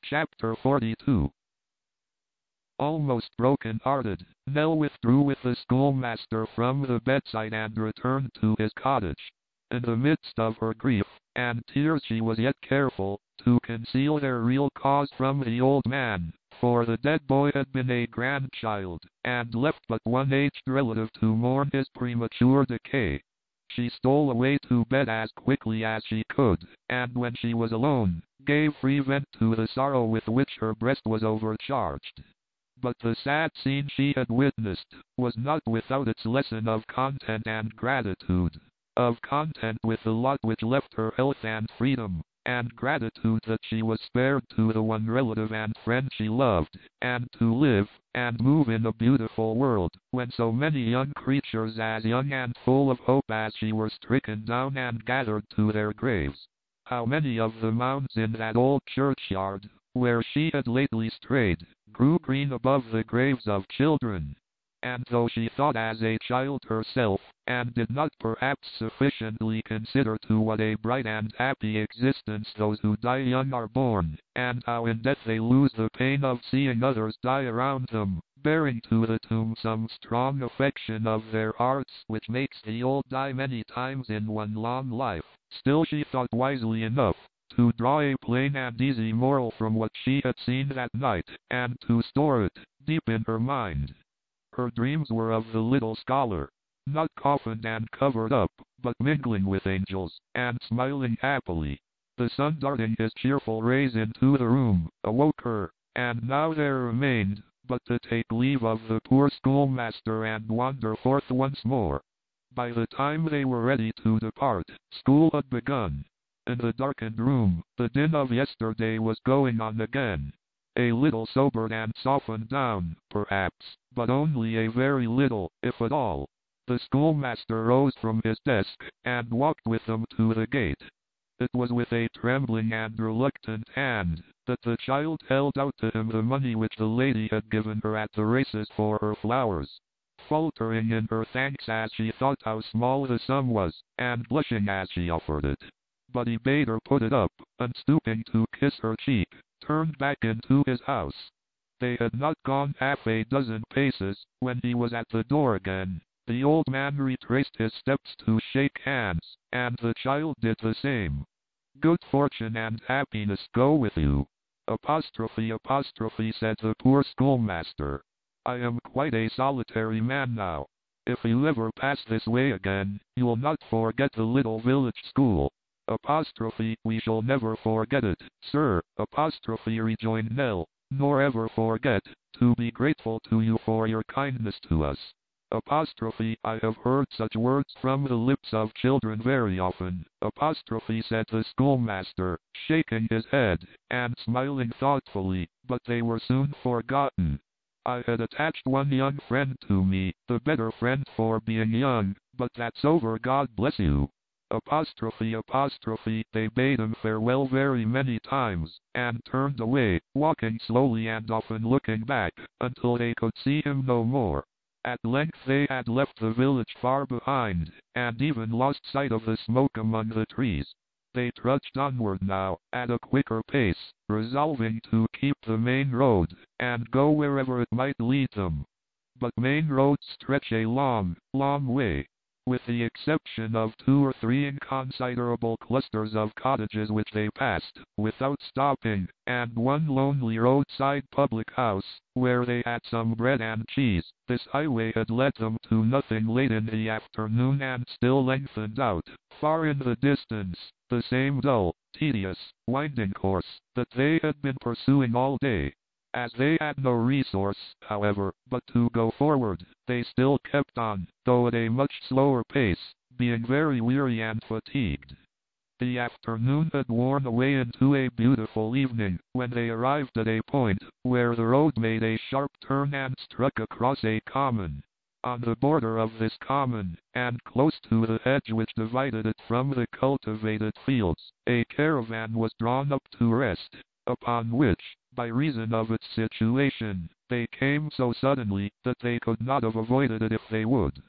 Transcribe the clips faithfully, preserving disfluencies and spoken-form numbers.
Chapter forty-two. Almost broken-hearted, Nell withdrew with the schoolmaster from the bedside and returned to his cottage. In the midst of her grief and tears she was yet careful to conceal their real cause from the old man, for the dead boy had been a grandchild, and left but one aged relative to mourn his premature decay. She stole away to bed as quickly as she could, and when she was alone, gave free vent to the sorrow with which her breast was overcharged. But the sad scene she had witnessed was not without its lesson of content and gratitude. Of content with the lot which left her health and freedom, and gratitude that she was spared to the one relative and friend she loved, and to live and move in a beautiful world, when so many young creatures as young and full of hope as she were stricken down and gathered to their graves. How many of the mounds in that old churchyard, where she had lately strayed, grew green above the graves of children! And though she thought as a child herself, and did not perhaps sufficiently consider to what a bright and happy existence those who die young are born, and how in death they lose the pain of seeing others die around them, bearing to the tomb some strong affection of their hearts which makes the old die many times in one long life, still she thought wisely enough to draw a plain and easy moral from what she had seen that night, and to store it deep in her mind. Her dreams were of the little scholar, not coffined and covered up, but mingling with angels, and smiling happily. The sun darting his cheerful rays into the room, awoke her, and now there remained but to take leave of the poor schoolmaster and wander forth once more. By the time they were ready to depart, school had begun. In the darkened room, the din of yesterday was going on again. A little sobered and softened down, perhaps, but only a very little, if at all. The schoolmaster rose from his desk, and walked with them to the gate. It was with a trembling and reluctant hand that the child held out to him the money which the lady had given her at the races for her flowers. Faltering in her thanks as she thought how small the sum was, and blushing as she offered it. But he bade her put it up, and stooping to kiss her cheek, turned back into his house. They had not gone half a dozen paces, when he was at the door again. The old man retraced his steps to shake hands, and the child did the same. "Good fortune and happiness go with you," apostrophe apostrophe said the poor schoolmaster. "I am quite a solitary man now. If you ever pass this way again, you'll not forget the little village school." Apostrophe, "We shall never forget it, sir," apostrophe rejoined Nell, "nor ever forget to be grateful to you for your kindness to us." Apostrophe, "I have heard such words from the lips of children very often," apostrophe said the schoolmaster, shaking his head, and smiling thoughtfully, "but they were soon forgotten. I had attached one young friend to me, the better friend for being young, but that's over, God bless you." Apostrophe apostrophe, they bade him farewell very many times, and turned away, walking slowly and often looking back, until they could see him no more. At length they had left the village far behind, and even lost sight of the smoke among the trees. They trudged onward now, at a quicker pace, resolving to keep the main road, and go wherever it might lead them. But main roads stretch a long, long way. With the exception of two or three inconsiderable clusters of cottages which they passed, without stopping, and one lonely roadside public house, where they had some bread and cheese, this highway had led them to nothing late in the afternoon and still lengthened out, far in the distance, the same dull, tedious, winding course that they had been pursuing all day. As they had no resource, however, but to go forward, they still kept on, though at a much slower pace, being very weary and fatigued. The afternoon had worn away into a beautiful evening, when they arrived at a point where the road made a sharp turn and struck across a common. On the border of this common, and close to the hedge which divided it from the cultivated fields, a caravan was drawn up to rest, upon which, by reason of its situation, they came so suddenly that they could not have avoided it if they would.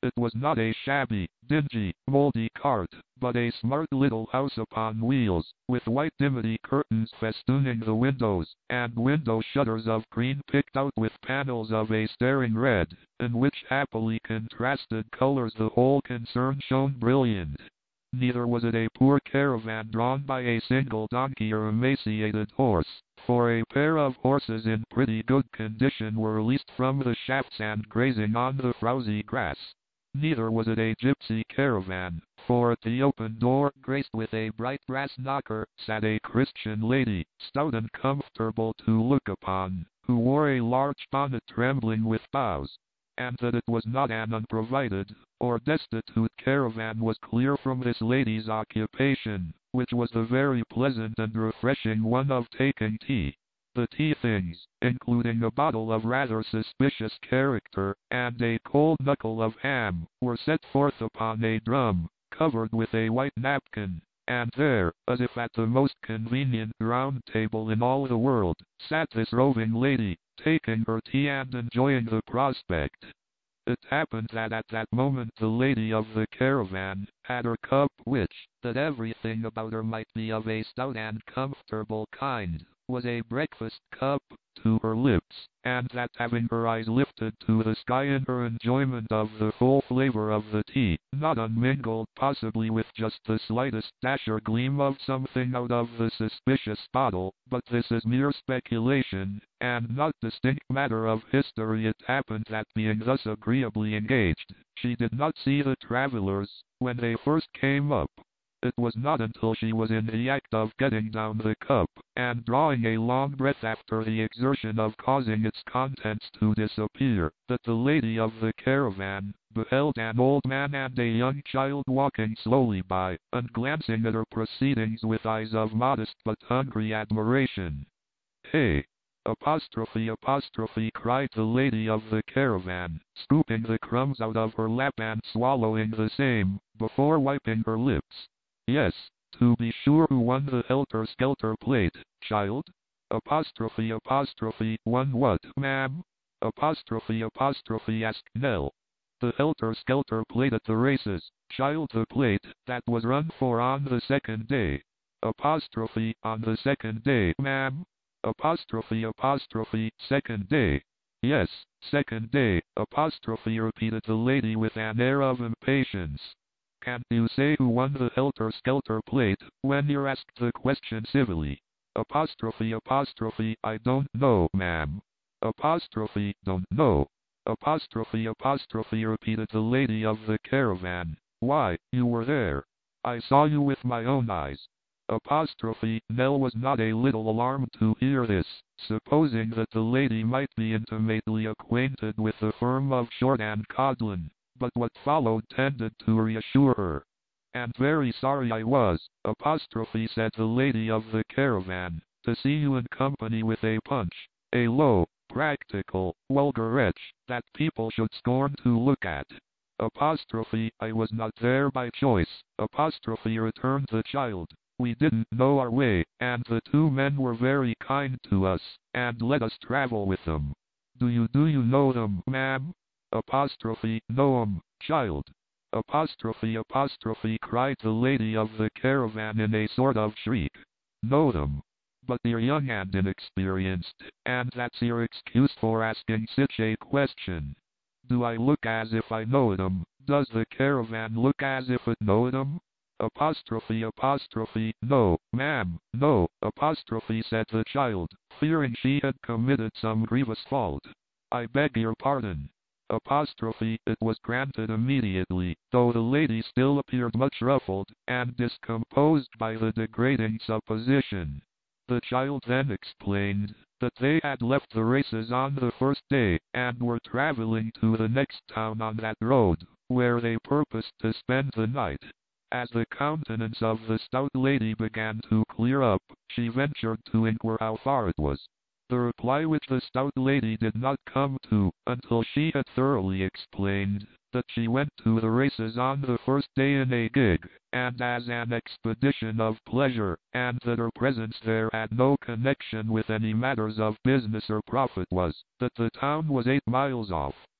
It was not a shabby, dingy, moldy cart, but a smart little house upon wheels, with white dimity curtains festooning the windows, and window shutters of green picked out with panels of a staring red, in which happily contrasted colors the whole concern shone brilliant. Neither was it a poor caravan drawn by a single donkey or emaciated horse, for a pair of horses in pretty good condition were released from the shafts and grazing on the frowsy grass. Neither was it a gypsy caravan, for at the open door, graced with a bright brass knocker, sat a Christian lady, stout and comfortable to look upon, who wore a large bonnet trembling with boughs. And that it was not an unprovided or destitute caravan was clear from this lady's occupation, which was the very pleasant and refreshing one of taking tea. The tea things, including a bottle of rather suspicious character, and a cold knuckle of ham, were set forth upon a drum, covered with a white napkin, and there, as if at the most convenient round table in all the world, sat this roving lady, taking her tea and enjoying the prospect. It happened that at that moment the lady of the caravan had her cup which, that everything about her might be of a stout and comfortable kind, was a breakfast cup, to her lips, and that having her eyes lifted to the sky in her enjoyment of the full flavor of the tea, not unmingled possibly with just the slightest dash or gleam of something out of the suspicious bottle, but this is mere speculation, and not distinct matter of history. It happened that being thus agreeably engaged, she did not see the travelers, when they first came up. It was not until she was in the act of getting down the cup, and drawing a long breath after the exertion of causing its contents to disappear, that the lady of the caravan beheld an old man and a young child walking slowly by, and glancing at her proceedings with eyes of modest but hungry admiration. "Hey!" Apostrophe apostrophe cried the lady of the caravan, scooping the crumbs out of her lap and swallowing the same, before wiping her lips. "Yes, to be sure. Who won the helter-skelter plate, child?" Apostrophe apostrophe won what, ma'am? Apostrophe apostrophe asked Nell. "The helter-skelter plate at the races, child. The plate that was run for on the second day." Apostrophe on the second day, ma'am? Apostrophe apostrophe second day. "Yes, second day," apostrophe repeated the lady with an air of impatience. "Can't you say who won the helter-skelter plate, when you're asked the question civilly?" Apostrophe apostrophe I don't know, ma'am. Apostrophe don't know. Apostrophe apostrophe repeated the lady of the caravan. "Why, you were there. I saw you with my own eyes." Apostrophe Nell was not a little alarmed to hear this, supposing that the lady might be intimately acquainted with the firm of Short and Codlin, but what followed tended to reassure her. "And very sorry I was," apostrophe said the lady of the caravan, "to see you in company with a punch, a low, practical, vulgar wretch, that people should scorn to look at." Apostrophe I was not there by choice, apostrophe returned the child. "We didn't know our way, and the two men were very kind to us, and let us travel with them." "Do you do you know them, ma'am?" Apostrophe know 'em, child. Apostrophe apostrophe cried the lady of the caravan in a sort of shriek. "Know them? But you're young and inexperienced, and that's your excuse for asking such a question. Do I look as if I knowed 'em? Does the caravan look as if it knowed 'em?" Apostrophe apostrophe no, ma'am, no, apostrophe said the child, fearing she had committed some grievous fault. "I beg your pardon." Apostrophe it was granted immediately, though the lady still appeared much ruffled and discomposed by the degrading supposition. The child then explained that they had left the races on the first day, and were traveling to the next town on that road, where they purposed to spend the night. As the countenance of the stout lady began to clear up, she ventured to inquire how far it was. The reply which the stout lady did not come to, until she had thoroughly explained that she went to the races on the first day in a gig, and as an expedition of pleasure, and that her presence there had no connection with any matters of business or profit, was that the town was eight miles off.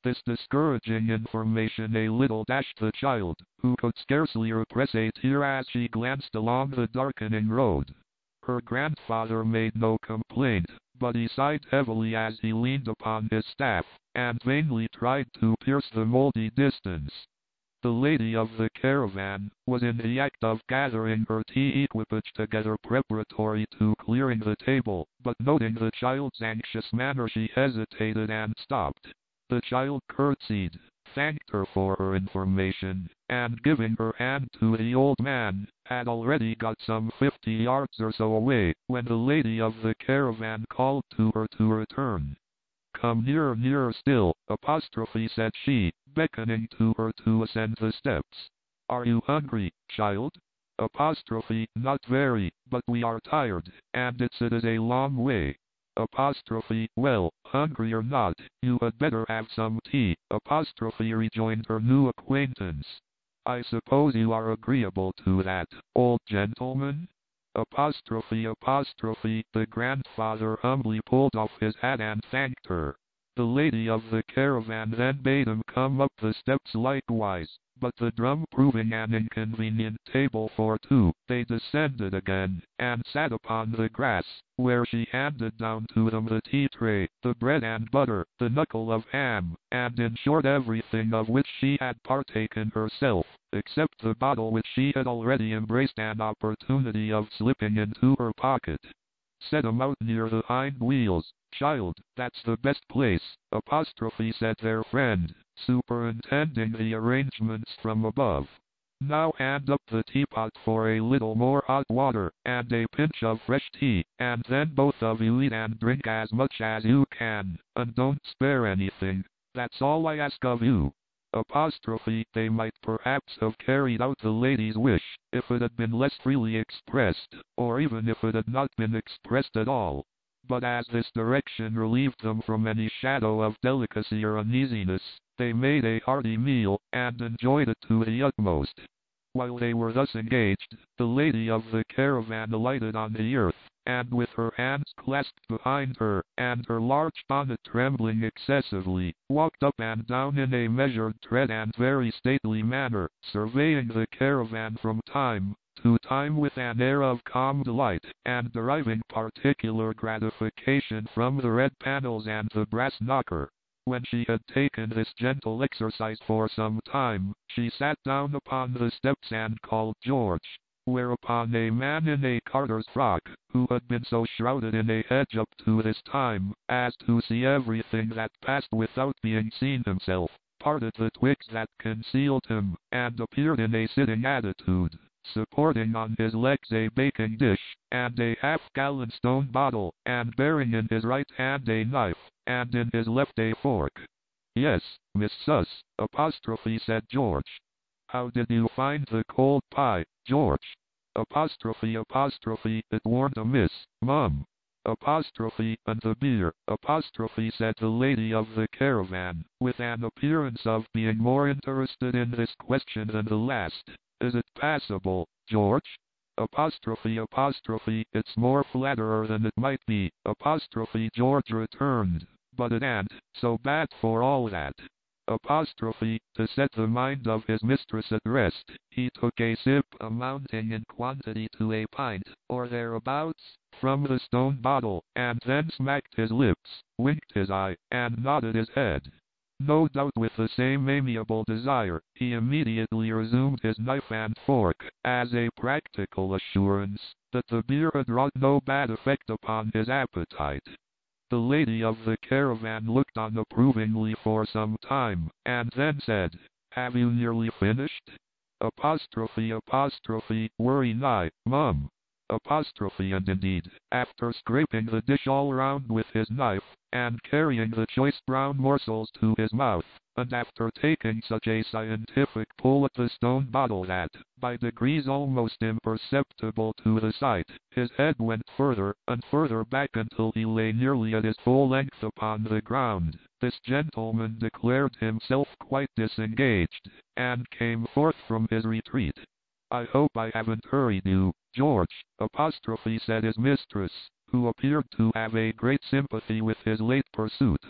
This discouraging information a little dashed the child, who could scarcely repress a tear as she glanced along the darkening road. Her grandfather made no complaint, but he sighed heavily as he leaned upon his staff, and vainly tried to pierce the moldy distance. The lady of the caravan was in the act of gathering her tea equipage together preparatory to clearing the table, but noting the child's anxious manner she hesitated and stopped. The child curtsied, thanked her for her information, and giving her hand to the old man, had already got some fifty yards or so away, when the lady of the caravan called to her to return. "Come nearer, nearer still," apostrophe said she, beckoning to her to ascend the steps. "Are you hungry, child?" Apostrophe, "Not very, but we are tired, and it's it is a long way." Apostrophe, "Well, hungry or not, you had better have some tea," apostrophe rejoined her new acquaintance. "I suppose you are agreeable to that, old gentleman?" Apostrophe, apostrophe, the grandfather humbly pulled off his hat and thanked her. The lady of the caravan then bade him come up the steps likewise, but the drum proving an inconvenient table for two, they descended again, and sat upon the grass, where she handed down to them the tea tray, the bread and butter, the knuckle of ham, and in short everything of which she had partaken herself, except the bottle which she had already embraced an opportunity of slipping into her pocket. "Set 'em out near the hind wheels, child, that's the best place," apostrophe said their friend, superintending the arrangements from above. "Now hand up the teapot for a little more hot water, and a pinch of fresh tea, and then both of you eat and drink as much as you can, and don't spare anything. That's all I ask of you." Apostrophe, they might perhaps have carried out the lady's wish, if it had been less freely expressed, or even if it had not been expressed at all. But as this direction relieved them from any shadow of delicacy or uneasiness, they made a hearty meal, and enjoyed it to the utmost. While they were thus engaged, the lady of the caravan alighted on the earth, and with her hands clasped behind her, and her large bonnet trembling excessively, walked up and down in a measured tread and very stately manner, surveying the caravan from time to time with an air of calm delight, and deriving particular gratification from the red panels and the brass knocker. When she had taken this gentle exercise for some time, she sat down upon the steps and called George, whereupon a man in a carter's frock, who had been so shrouded in a hedge up to this time, as to see everything that passed without being seen himself, parted the twigs that concealed him, and appeared in a sitting attitude, supporting on his legs a baking dish, and a half-gallon stone bottle, and bearing in his right hand a knife, and in his left a fork. "Yes, Miss Sus, apostrophe said George. How did you find the cold pie, George?" Apostrophe, apostrophe, it warn't amiss, mum. Apostrophe, and the beer, apostrophe said the lady of the caravan, with an appearance of being more interested in this question than the last. "Is it passable, George?" Apostrophe, apostrophe, it's more flatterer than it might be, apostrophe George returned, but it ain't so bad for all that. Apostrophe, to set the mind of his mistress at rest, he took a sip amounting in quantity to a pint, or thereabouts, from the stone bottle, and then smacked his lips, winked his eye, and nodded his head. No doubt with the same amiable desire, he immediately resumed his knife and fork, as a practical assurance that the beer had wrought no bad effect upon his appetite. The lady of the caravan looked on approvingly for some time, and then said, "Have you nearly finished?" Apostrophe, apostrophe, worry nigh, mum. Apostrophe, and indeed, after scraping the dish all round with his knife, and carrying the choice brown morsels to his mouth, and after taking such a scientific pull at the stone bottle that, by degrees almost imperceptible to the sight, his head went further and further back until he lay nearly at his full length upon the ground, this gentleman declared himself quite disengaged, and came forth from his retreat. "I hope I haven't hurried you, George," apostrophe said his mistress, who appeared to have a great sympathy with his late pursuit.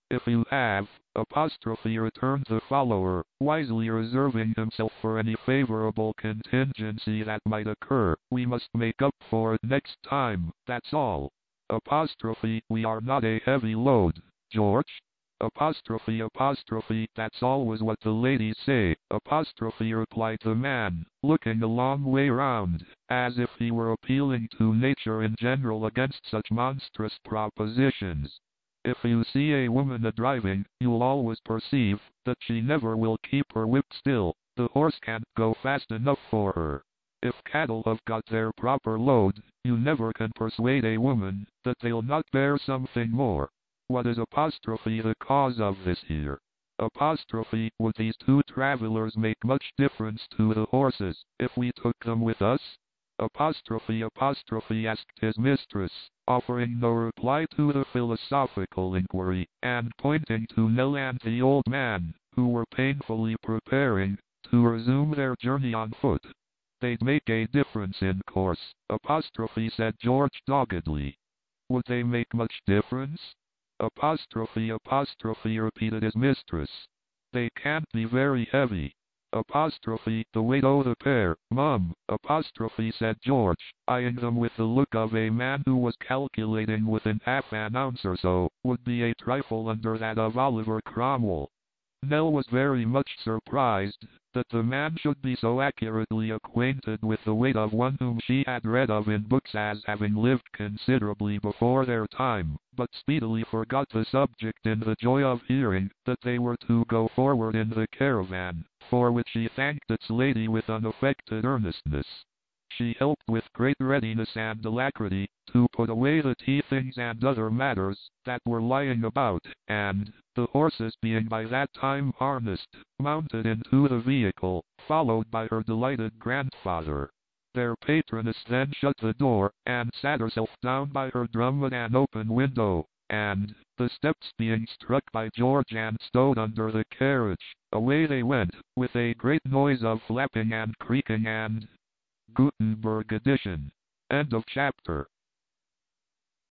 If you have, apostrophe returned the follower, wisely reserving himself for any favorable contingency that might occur. We must make up for it next time, that's all. Apostrophe, we are not a heavy load, George. Apostrophe apostrophe, that's always what the ladies say. Apostrophe, replied the man, looking a long way round, as if he were appealing to nature in general against such monstrous propositions. If you see a woman a-driving, you'll always perceive that she never will keep her whip still. The horse can't go fast enough for her. If cattle have got their proper load, you never can persuade a woman that they'll not bear something more. What is apostrophe the cause of this here? Apostrophe, would these two travelers make much difference to the horses, if we took them with us? Apostrophe apostrophe asked his mistress, offering no reply to the philosophical inquiry, and pointing to Nell and the old man, who were painfully preparing to resume their journey on foot. They'd make a difference in course, apostrophe said George doggedly. Would they make much difference? Apostrophe apostrophe repeated his mistress. They can't be very heavy. Apostrophe, the weight o' the pair, mum, apostrophe said George, eyeing them with the look of a man who was calculating within half an ounce or so, would be a trifle under that of Oliver Cromwell. Nell was very much surprised that the man should be so accurately acquainted with the weight of one whom she had read of in books as having lived considerably before their time, but speedily forgot the subject in the joy of hearing that they were to go forward in the caravan, for which she thanked its lady with unaffected earnestness. She helped with great readiness and alacrity to put away the tea things and other matters that were lying about, and, the horses being by that time harnessed, mounted into the vehicle, followed by her delighted grandfather. Their patroness then shut the door, and sat herself down by her drum at an open window, and, the steps being struck by George and stowed under the carriage, away they went, with a great noise of flapping and creaking and... Gutenberg edition. End of chapter.